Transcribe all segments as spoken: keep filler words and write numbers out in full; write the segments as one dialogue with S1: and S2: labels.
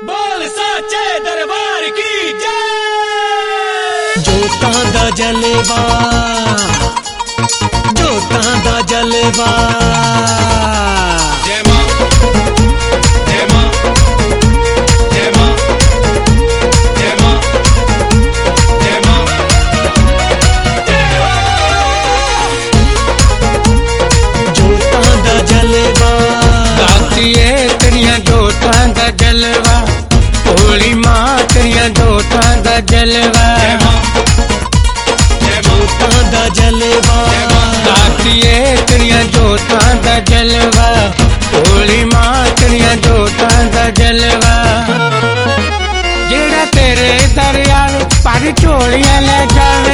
S1: बोल साचे दरबार की जय।
S2: जोतां दा जलवा, जोतां दा जलवा।
S1: जय मां, जय मां, जय मां, जय मां, जय मां, जय हो।
S2: जोतां दा जलवा,
S3: दातिए तेरिया जोतां दा जलवा, भोली मां तेरिया जोतां दा जलवा।
S1: जय मां, जय मां,
S2: जोतां दा जलवा,
S3: दातिए तेरिया जोतां दा जलवा, भोली मां तेरिया जोतां दा जलवा। जेड़ा तेरे दरिया पर झोलियां ले जावे,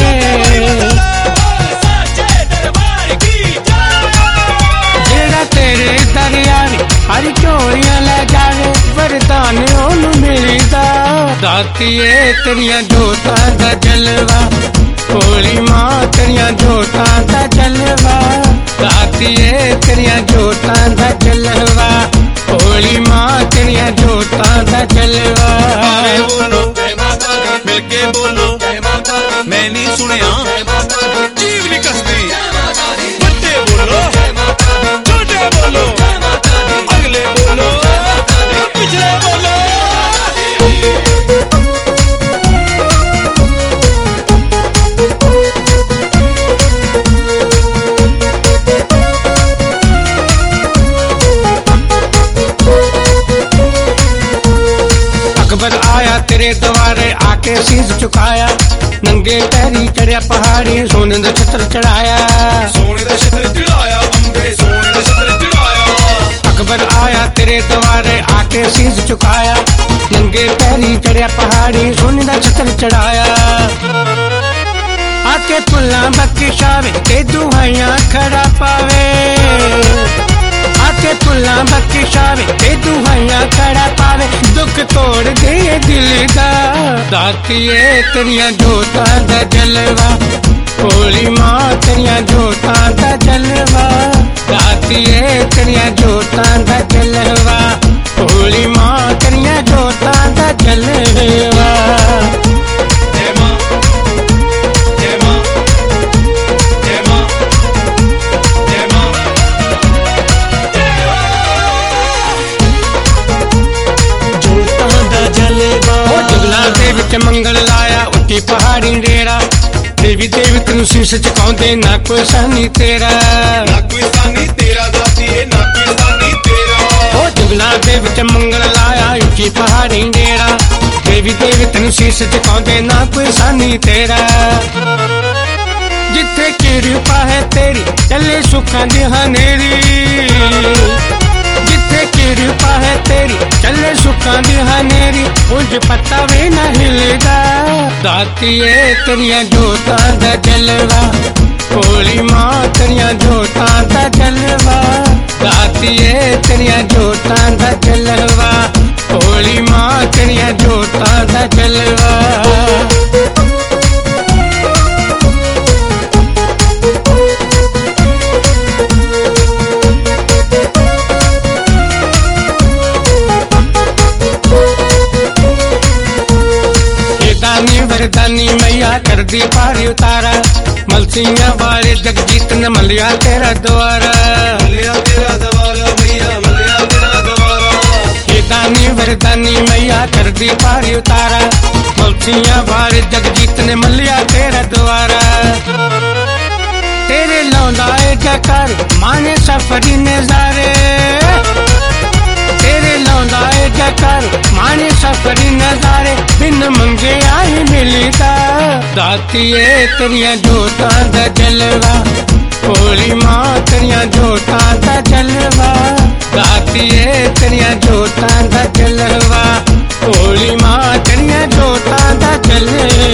S1: बोल साचे दरबार की जय।
S3: जेड़ा तेरे दरिया हर झोलियां ले जावे, वरदान ओनू मिलदा। दातिए तेरिया जोतां दा जलवा, भोली मां तेरिया जोतां दा जलवा। दातिए तेरिया जोतां दा जलवा, भोली मां तेरिया जोतां दा जलवा।
S1: सारे बोलो जय माता दी, मिलके बोलो जय माता दी। मैं नहीं सुनिया जीव नहीं कसदी। बड़े बोलो छोटे बोलो, अगले बोलो पिछले बोलो।
S3: अकबर आया तेरे द्वारे आके शीश झुकाया, नंगे पैरी चढ़िया पहाड़ी सोने दा छत्र चढ़ाया।
S1: सोने दा छत्र चढ़ाया, अंबे सोने दा छत्र चढ़ाया।
S3: अकबर आया तेरे द्वारे आके शीश झुकाया, नंगे पैरी चढ़िया पहाड़ी सोने दा छत्र चढ़ाया। आके पुल्ला बख्शावे ते दुहाइयां खड़ा पावे, आके पुल्ला बख्शावे ते दुहाइयां खड़ा पावे। दुख तोड़ दे दिल दा, दातिए तेरिया जोतां दा जलवा, भोली मां तेरिया जोतां दा जलवा। दातिए तेरिया जोतां दा जलवा, भोली मां तेरिया जोतां दा जलवा।
S1: जय मां, जय मां, जय मां, जय मां, जय हो।
S2: जोतां दा जलवा।
S3: ओ जुगला दे विच मंगल लाया, उठी पहाड़ी डेरा। देवी देवी तेनू शीश झुकाउंदे, ना कोई सानी तेरा।
S1: ना कोई सानी तेरा दातिए, ना कोई सानी तेरा।
S3: ओ जुगला दे विच मंगल लाया, उठी पहाड़ी डेरा। देवी देवी तेनू शीश झुकाउंदे, ना कोई सानी तेरा। जिथे किरपा है तेरी चले सुखां दी हनेरी, जिथे किरपा है तेरी चले सुखां दी हनेरी। उंज पत्ता भी ना हिलदा, दातिए तेरिया जोतां दा जलवा, भोली मां तेरिया जोतां दा जलवा। दातिए तेरिया जोतां दा जलवा, भोली मां तेरिया जोतां दा जलवा। दानी वरदानी मैया कर दी पारी उतारा, मलसिया वाले जगजीत ने मलिया तेरा द्वारा।
S1: मलिया तेरा द्वारा मैया, मलिया तेरा द्वारा।
S3: ये दानी वरदानी मैया कर दी पारी उतारा, मलसिया वाले जगजीत ने मलिया तेरा द्वारा। तेरे लौलाए जकर माने सफरी नजारे, तेरे लौलाए जकर माने सफरी नजारे। बिन मंगे आई मिलदा, दातिए तेरिया जोतां दा जलवा, भोली मां तेरिया जोतां दा जलवा। दातिए तेरिया जोतां दा जलवा, भोली मां तेरिया जोतां दा जलवा।